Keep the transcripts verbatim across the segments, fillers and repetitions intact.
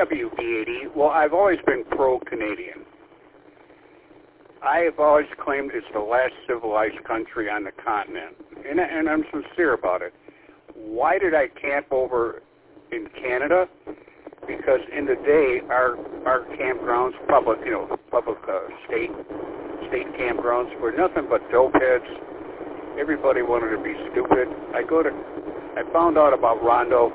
W D eighty. Well, I've always been pro-Canadian. I have always claimed it's the last civilized country on the continent, and, and I'm sincere about it. Why did I camp over in Canada? Because in the day, our our campgrounds, public, you know, public uh, state state campgrounds, were nothing but dope heads. Everybody wanted to be stupid. I go to, I found out about Rondo.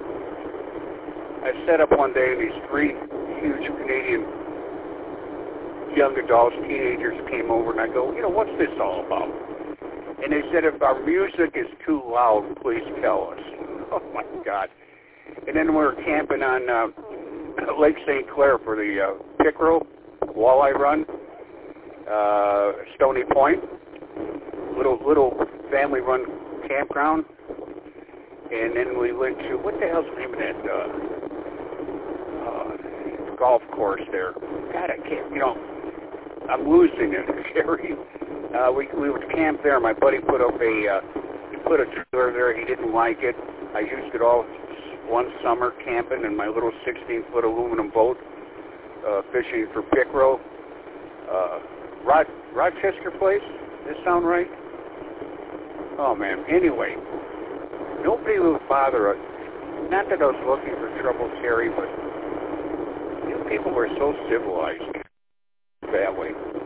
I set up one day, and these three huge Canadian young adults, teenagers came over, and I go, you know, what's this all about? And they said, if our music is too loud, please tell us. Oh, my God. And then we were camping on uh, Lake Saint Clair for the uh, pickerel walleye run, uh, Stony Point, little little family-run campground. And then we went to, what the hell's the name of that uh, uh, golf course there? God, I can't, you know, I'm losing it, Jerry. Uh, we we would camp there. My buddy put up a uh, he put a trailer there. He didn't like it. I used it all one summer camping in my little sixteen-foot aluminum boat, uh, fishing for pickerel. Uh, Rod, Rochester Place. Does this sound right? Oh man. Anyway, nobody would bother us. Not that I was looking for trouble, Terry, but you people were so civilized that way.